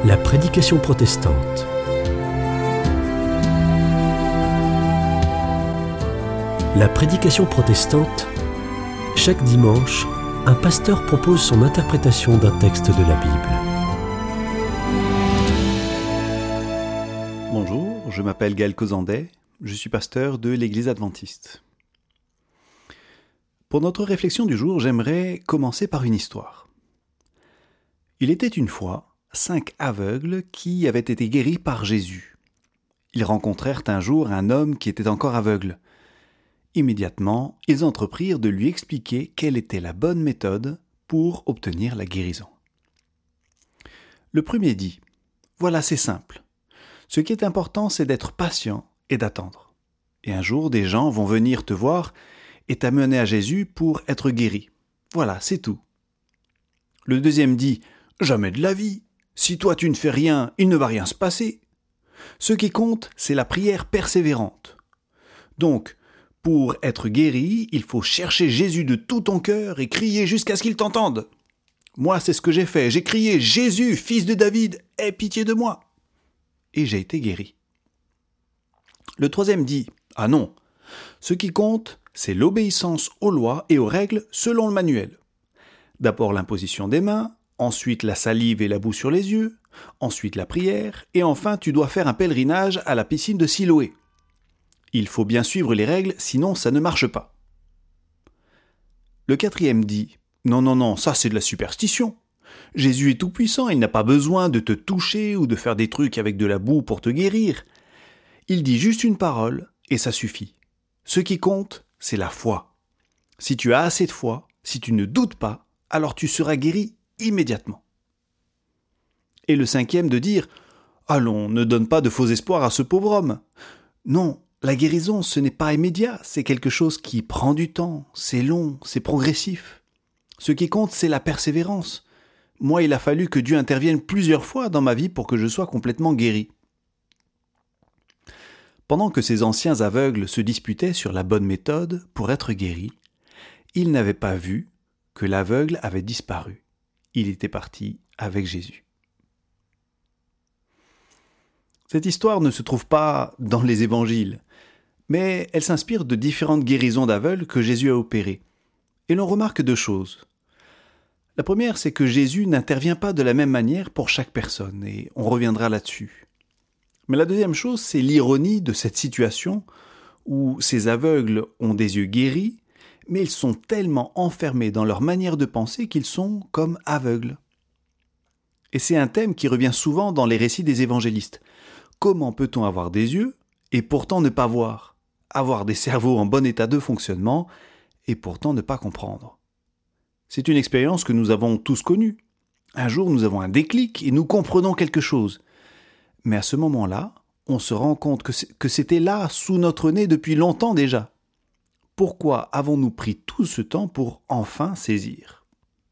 La prédication protestante. La prédication protestante, chaque dimanche, un pasteur propose son interprétation d'un texte de la Bible. Bonjour, je m'appelle Gaël Cozandet, je suis pasteur de l'Église adventiste. Pour notre réflexion du jour, j'aimerais commencer par une histoire. Il était une fois 5 aveugles qui avaient été guéris par Jésus. Ils rencontrèrent un jour un homme qui était encore aveugle. Immédiatement, ils entreprirent de lui expliquer quelle était la bonne méthode pour obtenir la guérison. Le premier dit : « Voilà, c'est simple. Ce qui est important, c'est d'être patient et d'attendre. Et un jour, des gens vont venir te voir et t'amener à Jésus pour être guéri. Voilà, c'est tout. » Le deuxième dit : « Jamais de la vie. Si toi tu ne fais rien, il ne va rien se passer. Ce qui compte, c'est la prière persévérante. Donc, pour être guéri, il faut chercher Jésus de tout ton cœur et crier jusqu'à ce qu'il t'entende. Moi, c'est ce que j'ai fait. J'ai crié : Jésus, fils de David, aie pitié de moi. Et j'ai été guéri. Le troisième dit : ah non, ce qui compte, c'est l'obéissance aux lois et aux règles selon le manuel. D'abord l'imposition des mains, ensuite la salive et la boue sur les yeux, ensuite la prière, et enfin tu dois faire un pèlerinage à la piscine de Siloé. Il faut bien suivre les règles, sinon ça ne marche pas. Le quatrième dit : non, ça c'est de la superstition. Jésus est tout-puissant, il n'a pas besoin de te toucher ou de faire des trucs avec de la boue pour te guérir. Il dit juste une parole, et ça suffit. Ce qui compte, c'est la foi. Si tu as assez de foi, si tu ne doutes pas, alors tu seras guéri immédiatement. Et le cinquième de dire : allons, ne donne pas de faux espoirs à ce pauvre homme. Non, la guérison, ce n'est pas immédiat, c'est quelque chose qui prend du temps, c'est long, c'est progressif. Ce qui compte, c'est la persévérance. Moi, il a fallu que Dieu intervienne plusieurs fois dans ma vie pour que je sois complètement guéri. Pendant que ces anciens aveugles se disputaient sur la bonne méthode pour être guéris, ils n'avaient pas vu que l'aveugle avait disparu. Il était parti avec Jésus. Cette histoire ne se trouve pas dans les évangiles, mais elle s'inspire de différentes guérisons d'aveugles que Jésus a opérées. Et l'on remarque 2 choses. La première, c'est que Jésus n'intervient pas de la même manière pour chaque personne, et on reviendra là-dessus. Mais la deuxième chose, c'est l'ironie de cette situation où ces aveugles ont des yeux guéris, mais ils sont tellement enfermés dans leur manière de penser qu'ils sont comme aveugles. Et c'est un thème qui revient souvent dans les récits des évangélistes. Comment peut-on avoir des yeux et pourtant ne pas voir ? Avoir des cerveaux en bon état de fonctionnement et pourtant ne pas comprendre. C'est une expérience que nous avons tous connue. Un jour, nous avons un déclic et nous comprenons quelque chose. Mais à ce moment-là, on se rend compte que c'était là, sous notre nez, depuis longtemps déjà. Pourquoi avons-nous pris tout ce temps pour enfin saisir ?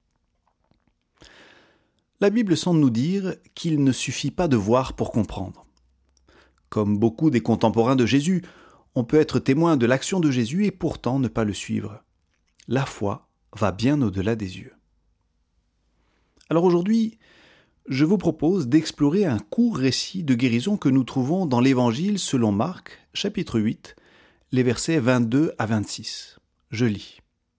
La Bible semble nous dire qu'il ne suffit pas de voir pour comprendre. Comme beaucoup des contemporains de Jésus, on peut être témoin de l'action de Jésus et pourtant ne pas le suivre. La foi va bien au-delà des yeux. Alors aujourd'hui, je vous propose d'explorer un court récit de guérison que nous trouvons dans l'Évangile selon Marc, chapitre 8, les versets 22 à 26. Je lis.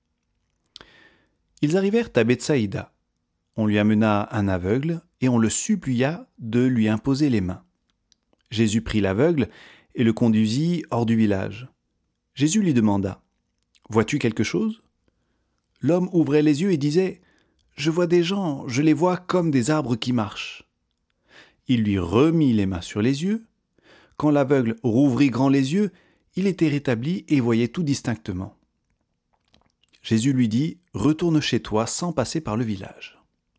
Ils arrivèrent à Bethsaïda. On lui amena un aveugle et on le supplia de lui imposer les mains. Jésus prit l'aveugle et le conduisit hors du village. Jésus lui demanda : « Vois-tu quelque chose ? » L'homme ouvrait les yeux et disait : « Je vois des gens, je les vois comme des arbres qui marchent. » Il lui remit les mains sur les yeux. Quand l'aveugle rouvrit grand les yeux, il était rétabli et voyait tout distinctement. Jésus lui dit : « Retourne chez toi sans passer par le village. »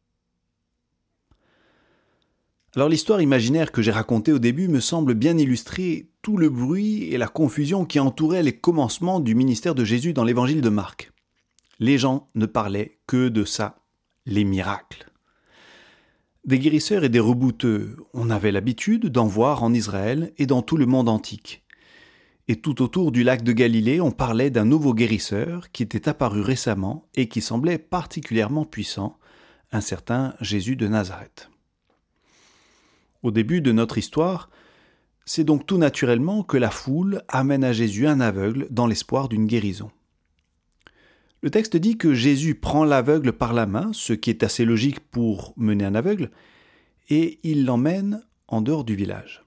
Alors l'histoire imaginaire que j'ai racontée au début me semble bien illustrer tout le bruit et la confusion qui entouraient les commencements du ministère de Jésus dans l'évangile de Marc. Les gens ne parlaient que de ça, les miracles. Des guérisseurs et des rebouteux, on avait l'habitude d'en voir en Israël et dans tout le monde antique. Et tout autour du lac de Galilée, on parlait d'un nouveau guérisseur qui était apparu récemment et qui semblait particulièrement puissant, un certain Jésus de Nazareth. Au début de notre histoire, c'est donc tout naturellement que la foule amène à Jésus un aveugle dans l'espoir d'une guérison. Le texte dit que Jésus prend l'aveugle par la main, ce qui est assez logique pour mener un aveugle, et il l'emmène en dehors du village.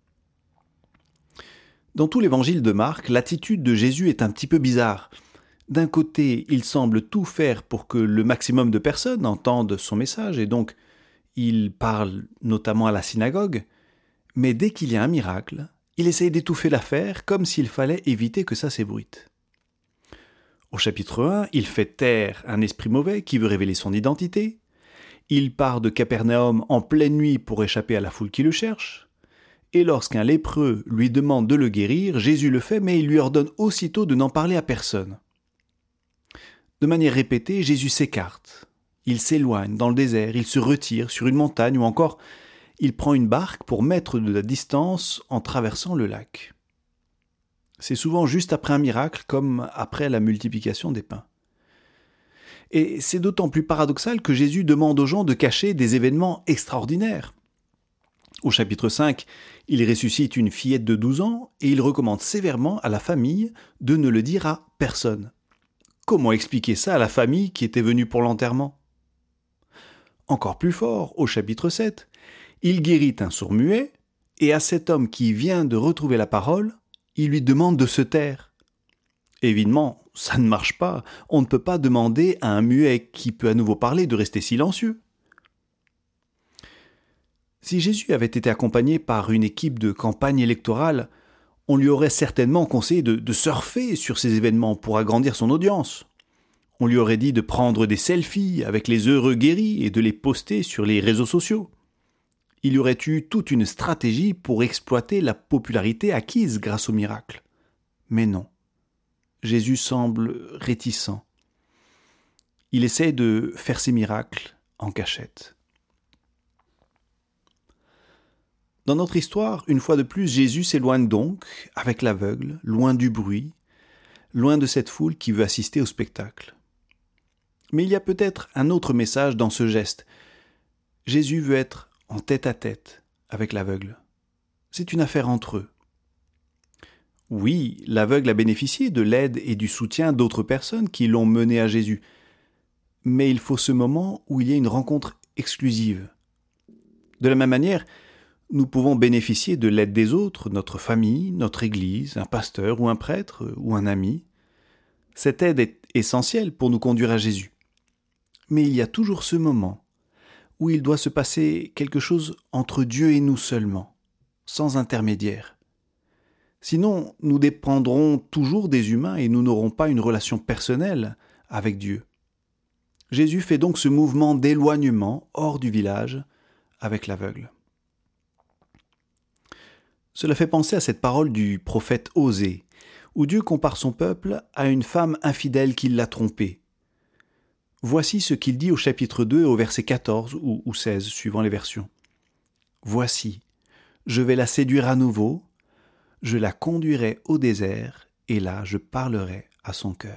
Dans tout l'évangile de Marc, l'attitude de Jésus est un petit peu bizarre. D'un côté, il semble tout faire pour que le maximum de personnes entendent son message, et donc il parle notamment à la synagogue, mais dès qu'il y a un miracle, il essaye d'étouffer l'affaire comme s'il fallait éviter que ça s'ébruite. Au chapitre 1, il fait taire un esprit mauvais qui veut révéler son identité. Il part de Capernaum en pleine nuit pour échapper à la foule qui le cherche. Et lorsqu'un lépreux lui demande de le guérir, Jésus le fait, mais il lui ordonne aussitôt de n'en parler à personne. De manière répétée, Jésus s'écarte. Il s'éloigne dans le désert, il se retire sur une montagne ou encore il prend une barque pour mettre de la distance en traversant le lac. C'est souvent juste après un miracle, comme après la multiplication des pains. Et c'est d'autant plus paradoxal que Jésus demande aux gens de cacher des événements extraordinaires. Au chapitre 5, il ressuscite une fillette de 12 ans et il recommande sévèrement à la famille de ne le dire à personne. Comment expliquer ça à la famille qui était venue pour l'enterrement ? Encore plus fort, au chapitre 7, il guérit un sourd-muet et à cet homme qui vient de retrouver la parole, il lui demande de se taire. Évidemment, ça ne marche pas. On ne peut pas demander à un muet qui peut à nouveau parler de rester silencieux. Si Jésus avait été accompagné par une équipe de campagne électorale, on lui aurait certainement conseillé de surfer sur ces événements pour agrandir son audience. On lui aurait dit de prendre des selfies avec les heureux guéris et de les poster sur les réseaux sociaux. Il y aurait eu toute une stratégie pour exploiter la popularité acquise grâce au miracle. Mais non. Jésus semble réticent. Il essaie de faire ses miracles en cachette. Dans notre histoire, une fois de plus, Jésus s'éloigne donc, avec l'aveugle, loin du bruit, loin de cette foule qui veut assister au spectacle. Mais il y a peut-être un autre message dans ce geste. Jésus veut être en tête-à-tête avec l'aveugle. C'est une affaire entre eux. Oui, l'aveugle a bénéficié de l'aide et du soutien d'autres personnes qui l'ont mené à Jésus. Mais il faut ce moment où il y a une rencontre exclusive. De la même manière, nous pouvons bénéficier de l'aide des autres, notre famille, notre église, un pasteur ou un prêtre ou un ami. Cette aide est essentielle pour nous conduire à Jésus. Mais il y a toujours ce moment où il doit se passer quelque chose entre Dieu et nous seulement, sans intermédiaire. Sinon, nous dépendrons toujours des humains et nous n'aurons pas une relation personnelle avec Dieu. Jésus fait donc ce mouvement d'éloignement hors du village avec l'aveugle. Cela fait penser à cette parole du prophète Osée, où Dieu compare son peuple à une femme infidèle qui l'a trompé. Voici ce qu'il dit au chapitre 2, au verset 14 ou 16, suivant les versions. « Voici, je vais la séduire à nouveau, je la conduirai au désert, et là je parlerai à son cœur. »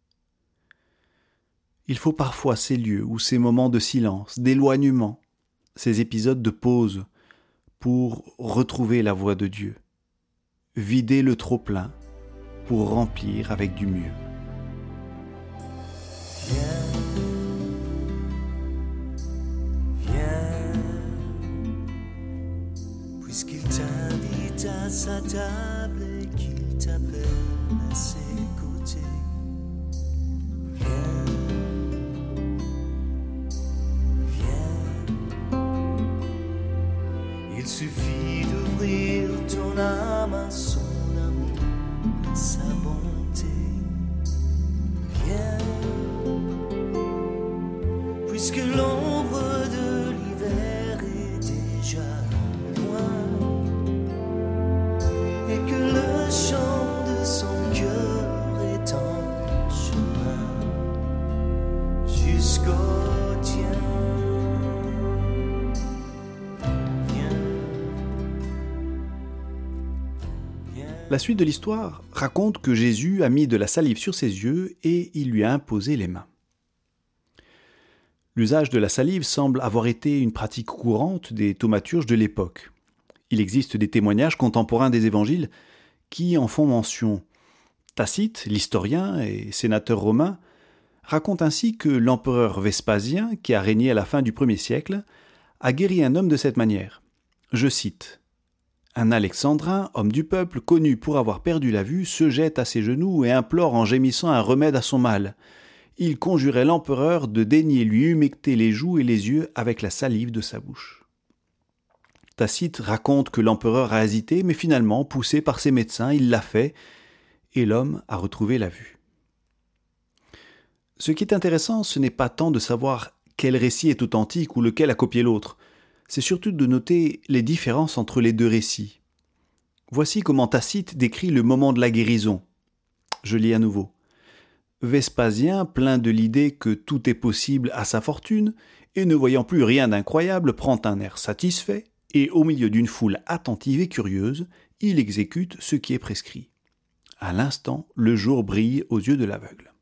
Il faut parfois ces lieux ou ces moments de silence, d'éloignement, ces épisodes de pause, pour retrouver la voix de Dieu, vider le trop-plein pour remplir avec du mieux. Viens, puisqu'il t'invite à sa table et qu'il t'appelle à ses côtés. Viens, il suffit d'ouvrir ton âme à son amour, à sa bonté. Viens, puisque l'ombre de l'hiver est déjà loin et que le chant de son cœur est en chemin jusqu'au tien. La suite de l'histoire raconte que Jésus a mis de la salive sur ses yeux et il lui a imposé les mains. L'usage de la salive semble avoir été une pratique courante des thaumaturges de l'époque. Il existe des témoignages contemporains des évangiles qui en font mention. Tacite, l'historien et sénateur romain, raconte ainsi que l'empereur Vespasien, qui a régné à la fin du 1er siècle, a guéri un homme de cette manière. Je cite : « Un Alexandrin, homme du peuple, connu pour avoir perdu la vue, se jette à ses genoux et implore en gémissant un remède à son mal. Il conjurait l'empereur de daigner lui humecter les joues et les yeux avec la salive de sa bouche. » Tacite raconte que l'empereur a hésité, mais finalement, poussé par ses médecins, il l'a fait, et l'homme a retrouvé la vue. Ce qui est intéressant, ce n'est pas tant de savoir quel récit est authentique ou lequel a copié l'autre, c'est surtout de noter les différences entre les deux récits. Voici comment Tacite décrit le moment de la guérison. Je lis à nouveau. Vespasien, plein de l'idée que tout est possible à sa fortune, et ne voyant plus rien d'incroyable, prend un air satisfait, et au milieu d'une foule attentive et curieuse, il exécute ce qui est prescrit. À l'instant, le jour brille aux yeux de l'aveugle.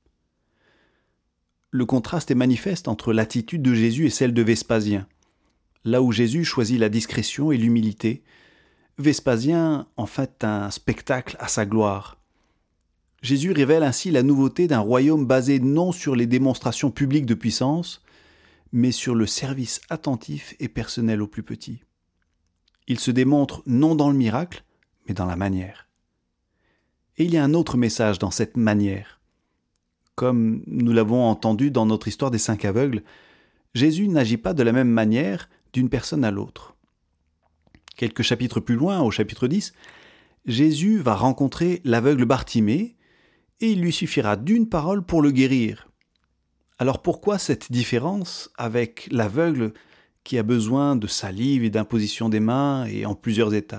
Le contraste est manifeste entre l'attitude de Jésus et celle de Vespasien. Là où Jésus choisit la discrétion et l'humilité, Vespasien en fait un spectacle à sa gloire. Jésus révèle ainsi la nouveauté d'un royaume basé non sur les démonstrations publiques de puissance, mais sur le service attentif et personnel aux plus petits. Il se démontre non dans le miracle, mais dans la manière. Et il y a un autre message dans cette manière. Comme nous l'avons entendu dans notre histoire des 5 aveugles, Jésus n'agit pas de la même manière d'une personne à l'autre. Quelques chapitres plus loin, au chapitre 10, Jésus va rencontrer l'aveugle Bartimée et il lui suffira d'une parole pour le guérir. Alors pourquoi cette différence avec l'aveugle qui a besoin de salive et d'imposition des mains et en plusieurs étapes ?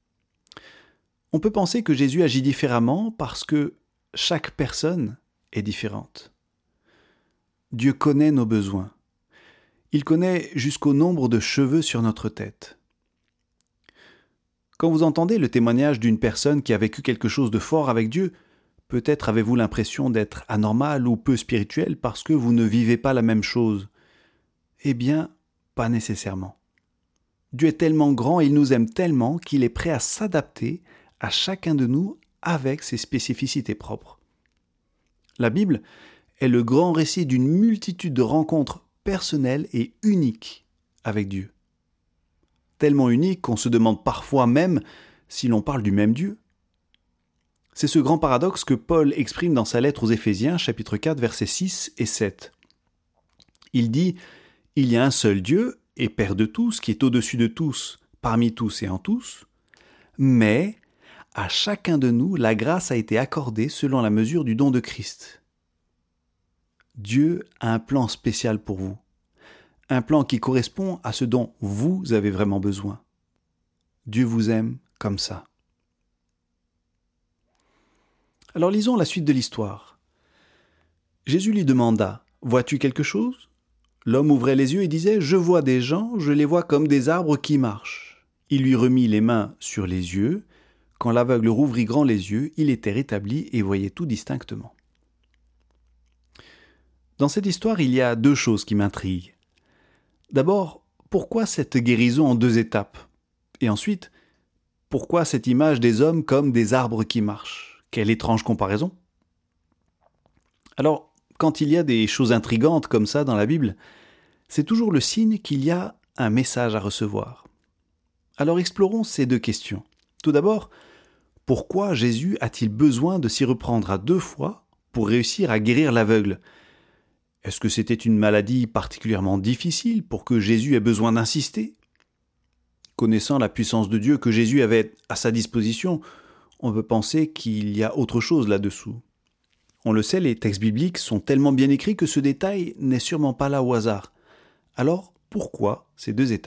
On peut penser que Jésus agit différemment parce que chaque personne est différente. Dieu connaît nos besoins. Il connaît jusqu'au nombre de cheveux sur notre tête. Quand vous entendez le témoignage d'une personne qui a vécu quelque chose de fort avec Dieu, peut-être avez-vous l'impression d'être anormal ou peu spirituel parce que vous ne vivez pas la même chose. Eh bien, pas nécessairement. Dieu est tellement grand et il nous aime tellement qu'il est prêt à s'adapter à chacun de nous avec ses spécificités propres. La Bible est le grand récit d'une multitude de rencontres personnelles et uniques avec Dieu. Tellement uniques qu'on se demande parfois même si l'on parle du même Dieu. C'est ce grand paradoxe que Paul exprime dans sa lettre aux Éphésiens, chapitre 4, versets 6 et 7. Il dit « Il y a un seul Dieu et Père de tous, qui est au-dessus de tous, parmi tous et en tous, mais à chacun de nous, la grâce a été accordée selon la mesure du don de Christ. » Dieu a un plan spécial pour vous, un plan qui correspond à ce dont vous avez vraiment besoin. Dieu vous aime comme ça. Alors lisons la suite de l'histoire. Jésus lui demanda « Vois-tu quelque chose ?» L'homme ouvrait les yeux et disait « Je vois des gens, je les vois comme des arbres qui marchent. » Il lui remit les mains sur les yeux. Quand l'aveugle rouvrit grand les yeux, il était rétabli et voyait tout distinctement. Dans cette histoire, il y a 2 choses qui m'intriguent. D'abord, pourquoi cette guérison en 2 étapes ? Et ensuite, pourquoi cette image des hommes comme des arbres qui marchent ? Quelle étrange comparaison ! Alors, quand il y a des choses intrigantes comme ça dans la Bible, c'est toujours le signe qu'il y a un message à recevoir. Alors explorons ces 2 questions. Tout d'abord, pourquoi Jésus a-t-il besoin de s'y reprendre à 2 fois pour réussir à guérir l'aveugle ? Est-ce que c'était une maladie particulièrement difficile pour que Jésus ait besoin d'insister ? Connaissant la puissance de Dieu que Jésus avait à sa disposition, on peut penser qu'il y a autre chose là-dessous. On le sait, les textes bibliques sont tellement bien écrits que ce détail n'est sûrement pas là au hasard. Alors, pourquoi ces 2 étapes ?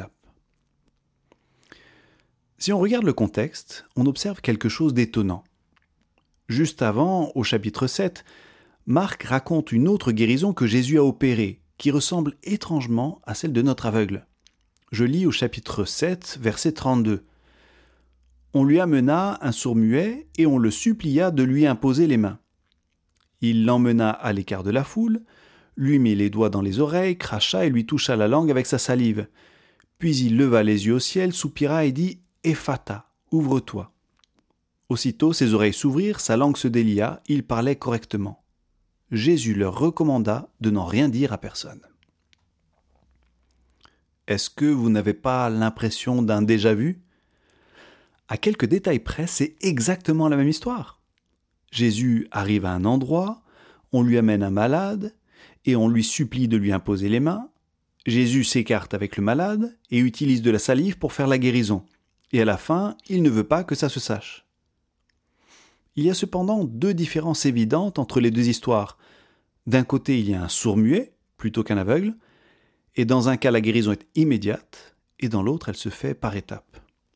Si on regarde le contexte, on observe quelque chose d'étonnant. Juste avant, au chapitre 7, Marc raconte une autre guérison que Jésus a opérée, qui ressemble étrangement à celle de notre aveugle. Je lis au chapitre 7, verset 32. « On lui amena un sourd-muet et on le supplia de lui imposer les mains. Il l'emmena à l'écart de la foule, lui mit les doigts dans les oreilles, cracha et lui toucha la langue avec sa salive. Puis il leva les yeux au ciel, soupira et dit « Ephata, ouvre-toi ». Aussitôt ses oreilles s'ouvrirent, sa langue se délia, il parlait correctement. Jésus leur recommanda de n'en rien dire à personne. Est-ce que vous n'avez pas l'impression d'un déjà-vu ? À quelques détails près, c'est exactement la même histoire. Jésus arrive à un endroit, on lui amène un malade et on lui supplie de lui imposer les mains. Jésus s'écarte avec le malade et utilise de la salive pour faire la guérison. Et à la fin, il ne veut pas que ça se sache. Il y a cependant deux différences évidentes entre les deux histoires. D'un côté, il y a un sourd-muet plutôt qu'un aveugle, et dans un cas, la guérison est immédiate, et dans l'autre, elle se fait par étapes.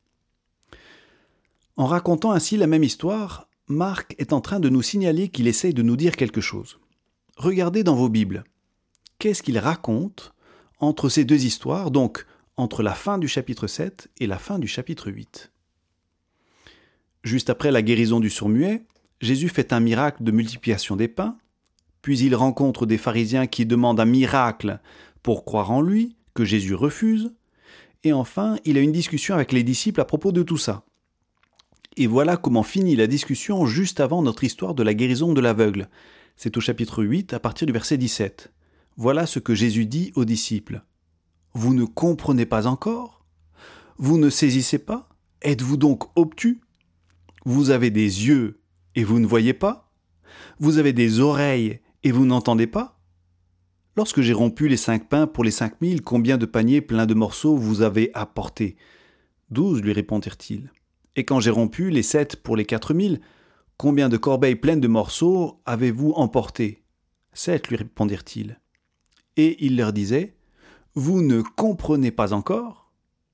En racontant ainsi la même histoire, Marc est en train de nous signaler qu'il essaye de nous dire quelque chose. Regardez dans vos Bibles. Qu'est-ce qu'il raconte entre ces deux histoires, donc entre la fin du chapitre 7 et la fin du chapitre 8 ? Juste après la guérison du sourd-muet, Jésus fait un miracle de multiplication des pains, puis il rencontre des pharisiens qui demandent un miracle pour croire en lui, que Jésus refuse, et enfin, il a une discussion avec les disciples à propos de tout ça. Et voilà comment finit la discussion juste avant notre histoire de la guérison de l'aveugle. C'est au chapitre 8, à partir du verset 17. Voilà ce que Jésus dit aux disciples. « Vous ne comprenez pas encore ? Vous ne saisissez pas ? Êtes-vous donc obtus ? Vous avez des yeux et vous ne voyez pas ? Vous avez des oreilles et vous n'entendez pas ? Lorsque j'ai rompu les 5 pains pour les 5000, combien de paniers pleins de morceaux vous avez apportés ? 12, lui répondirent-ils. Et quand j'ai rompu les 7 pour les 4000, combien de corbeilles pleines de morceaux avez-vous emportés ? 7, lui répondirent-ils. Et il leur disait, vous ne comprenez pas encore ?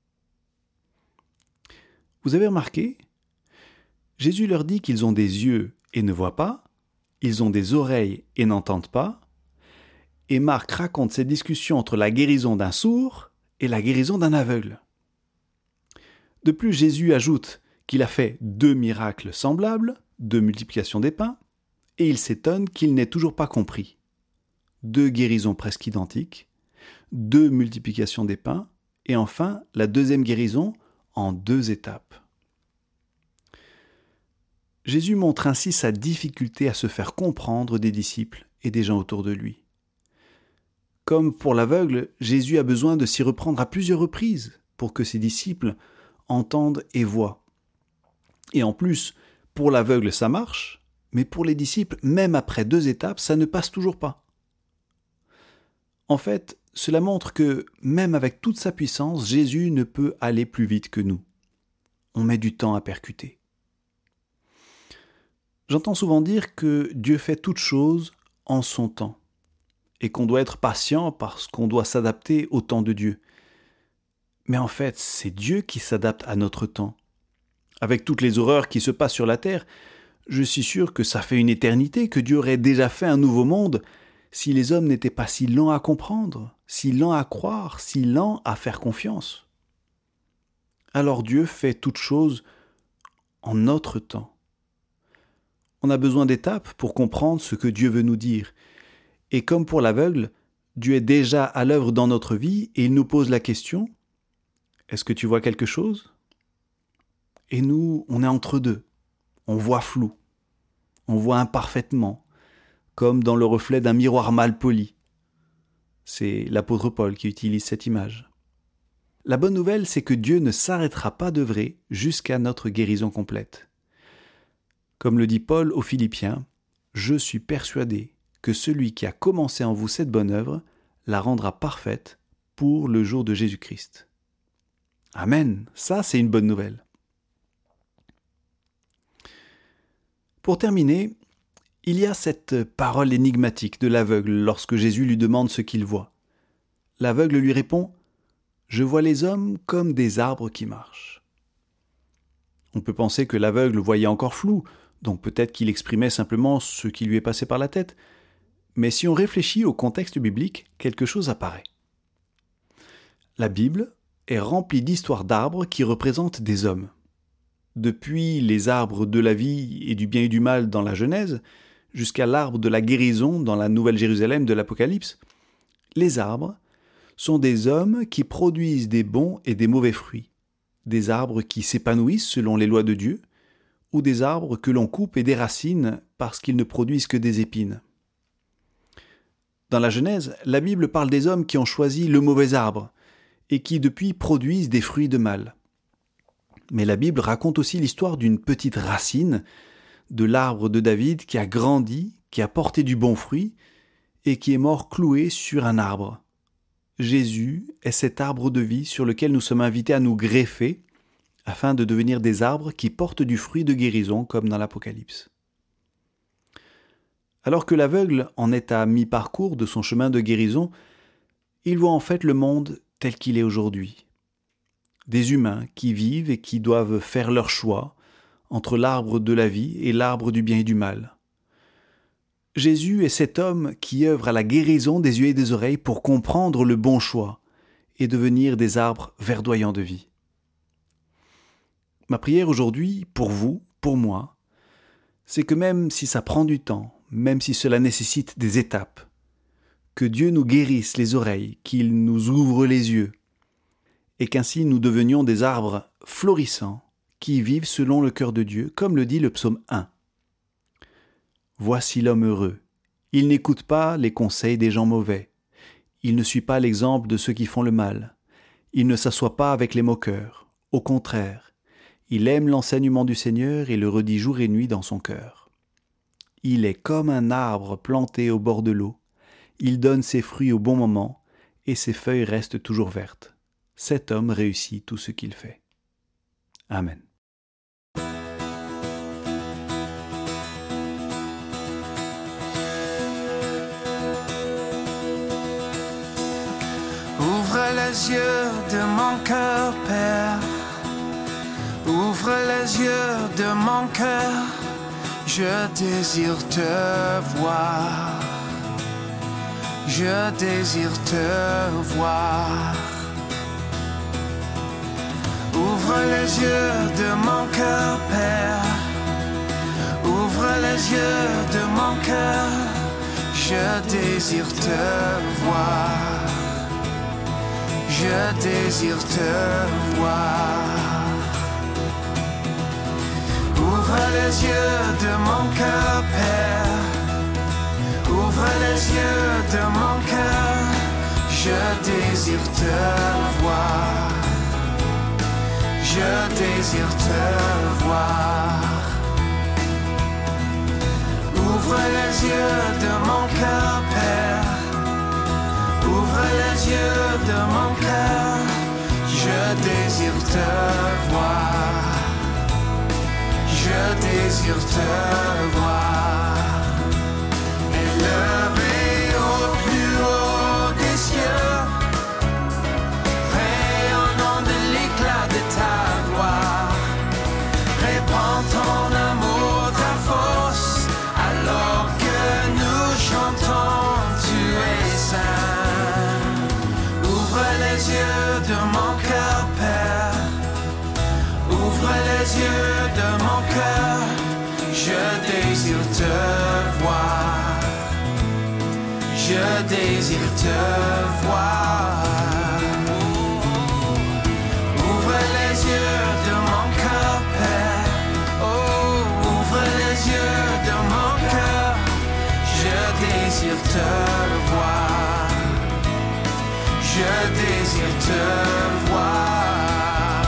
Vous avez remarqué ? Jésus leur dit qu'ils ont des yeux et ne voient pas, ils ont des oreilles et n'entendent pas, et Marc raconte cette discussion entre la guérison d'un sourd et la guérison d'un aveugle. De plus, Jésus ajoute qu'il a fait 2 miracles semblables, de multiplication des pains, et il s'étonne qu'il n'ait toujours pas compris. 2 guérisons presque identiques, 2 multiplications des pains, et enfin la deuxième guérison en 2 étapes. Jésus montre ainsi sa difficulté à se faire comprendre des disciples et des gens autour de lui. Comme pour l'aveugle, Jésus a besoin de s'y reprendre à plusieurs reprises pour que ses disciples entendent et voient. Et en plus, pour l'aveugle ça marche, mais pour les disciples, même après 2 étapes, ça ne passe toujours pas. En fait, cela montre que, même avec toute sa puissance, Jésus ne peut aller plus vite que nous. On met du temps à percuter. J'entends souvent dire que Dieu fait toutes choses en son temps et qu'on doit être patient parce qu'on doit s'adapter au temps de Dieu. Mais en fait, c'est Dieu qui s'adapte à notre temps. Avec toutes les horreurs qui se passent sur la terre, je suis sûr que ça fait une éternité que Dieu aurait déjà fait un nouveau monde si les hommes n'étaient pas si lents à comprendre, si lents à croire, si lents à faire confiance. Alors Dieu fait toutes choses en notre temps. On a besoin d'étapes pour comprendre ce que Dieu veut nous dire. Et comme pour l'aveugle, Dieu est déjà à l'œuvre dans notre vie et il nous pose la question « Est-ce que tu vois quelque chose ?» Et nous, on est entre deux. On voit flou. On voit imparfaitement, comme dans le reflet d'un miroir mal poli. C'est l'apôtre Paul qui utilise cette image. La bonne nouvelle, c'est que Dieu ne s'arrêtera pas d'œuvrer jusqu'à notre guérison complète. Comme le dit Paul aux Philippiens, « Je suis persuadé que celui qui a commencé en vous cette bonne œuvre la rendra parfaite pour le jour de Jésus-Christ. » Amen, ça c'est une bonne nouvelle. Pour terminer, il y a cette parole énigmatique de l'aveugle lorsque Jésus lui demande ce qu'il voit. L'aveugle lui répond « Je vois les hommes comme des arbres qui marchent. » On peut penser que l'aveugle voyait encore flou, donc peut-être qu'il exprimait simplement ce qui lui est passé par la tête. Mais si on réfléchit au contexte biblique, quelque chose apparaît. La Bible est remplie d'histoires d'arbres qui représentent des hommes. Depuis les arbres de la vie et du bien et du mal dans la Genèse, jusqu'à l'arbre de la guérison dans la Nouvelle Jérusalem de l'Apocalypse, les arbres sont des hommes qui produisent des bons et des mauvais fruits, des arbres qui s'épanouissent selon les lois de Dieu, ou des arbres que l'on coupe et déracine parce qu'ils ne produisent que des épines. Dans la Genèse, la Bible parle des hommes qui ont choisi le mauvais arbre et qui depuis produisent des fruits de mal. Mais la Bible raconte aussi l'histoire d'une petite racine de l'arbre de David qui a grandi, qui a porté du bon fruit et qui est mort cloué sur un arbre. Jésus est cet arbre de vie sur lequel nous sommes invités à nous greffer afin de devenir des arbres qui portent du fruit de guérison comme dans l'Apocalypse. Alors que l'aveugle en est à mi-parcours de son chemin de guérison, il voit en fait le monde tel qu'il est aujourd'hui. Des humains qui vivent et qui doivent faire leur choix entre l'arbre de la vie et l'arbre du bien et du mal. Jésus est cet homme qui œuvre à la guérison des yeux et des oreilles pour comprendre le bon choix et devenir des arbres verdoyants de vie. Ma prière aujourd'hui, pour vous, pour moi, c'est que même si ça prend du temps, même si cela nécessite des étapes, que Dieu nous guérisse les oreilles, qu'il nous ouvre les yeux, et qu'ainsi nous devenions des arbres florissants qui vivent selon le cœur de Dieu, comme le dit le psaume 1. Voici l'homme heureux. Il n'écoute pas les conseils des gens mauvais. Il ne suit pas l'exemple de ceux qui font le mal. Il ne s'assoit pas avec les moqueurs. Au contraire, il aime l'enseignement du Seigneur et le redit jour et nuit dans son cœur. Il est comme un arbre planté au bord de l'eau. Il donne ses fruits au bon moment et ses feuilles restent toujours vertes. Cet homme réussit tout ce qu'il fait. Amen. Ouvre les yeux de mon cœur, Père. Ouvre les yeux de mon cœur. Je désire te voir. Je désire te voir. Ouvre les yeux de mon cœur, Père. Ouvre les yeux de mon cœur. Je désire te voir. Je désire te voir. Ouvre les yeux de mon cœur, Père. Ouvre les yeux de mon cœur. Je désire te voir. Je désire te voir. Ouvre les yeux de mon cœur, Père. Ouvre les yeux de mon cœur. Je désire te voir. Je désire te voir. Élevé au plus haut des cieux, rayonnant de l'éclat de ta gloire. Répands ton amour, ta force, alors que nous chantons, tu es saint. Ouvre les yeux de mon cœur, Père. Ouvre les yeux de mon cœur. Je désire te voir. Je désire te voir. Ouvre les yeux de mon cœur, Père. Oh, ouvre les yeux de mon cœur. Je désire te voir. Je désire te voir.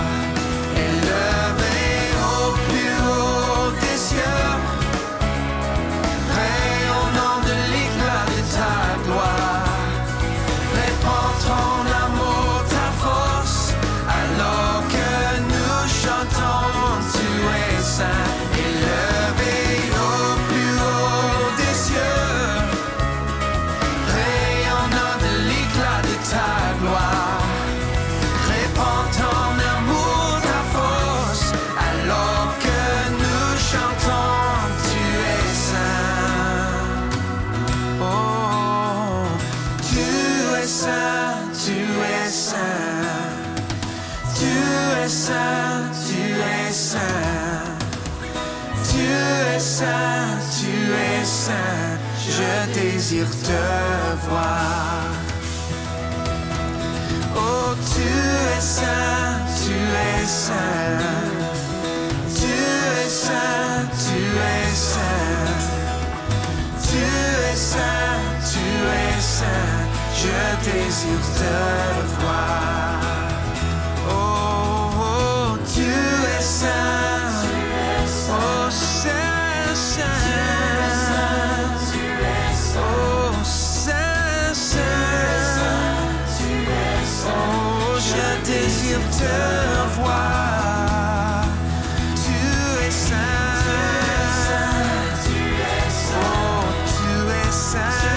Élevé au plus haut des cieux, rayonnant de l'éclat de ta gloire. Répands ton amour, ta force, alors que nous chantons, tu es saint. Élevé au plus haut des cieux, rayonnant de l'éclat de ta gloire. Répands ton amour, ta force, alors que nous chantons, tu es saint. Oh, tu es saint, tu es saint. Tu es saint, tu es saint. Tu es saint, tu es saint. je désire te voir. Oh, tu es saint, tu es saint. Tu es saint, tu es saint. Tu es saint, tu es saint. Je désire te voir. Oh, oh, tu es saint. Oh, saint, saint. Oh, saint, saint. Oh, je désire te voir. Tu es saint. Oh, tu es saint.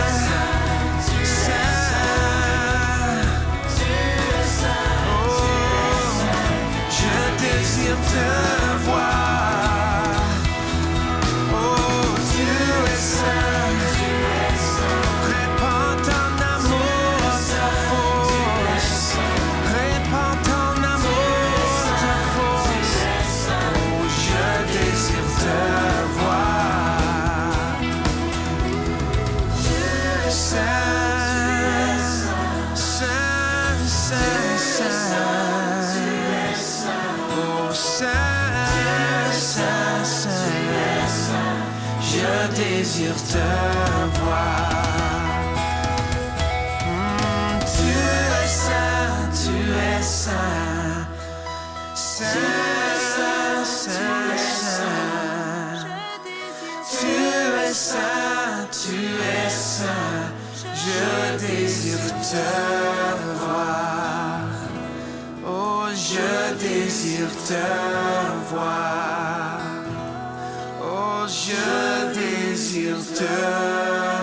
Te voir. Oh, tu es saint. Répands ton amour, ta force. Répands ton amour, ta force. Oh, je désire te voir. Saint, saint, saint, saint. Saint, saint, je désire te voir. Tu es saint, tu es saint. Saint, saint, saint. Tu es saint, tu es saint. Je désire te voir. Oh, je désire te voir. Oh, je désire te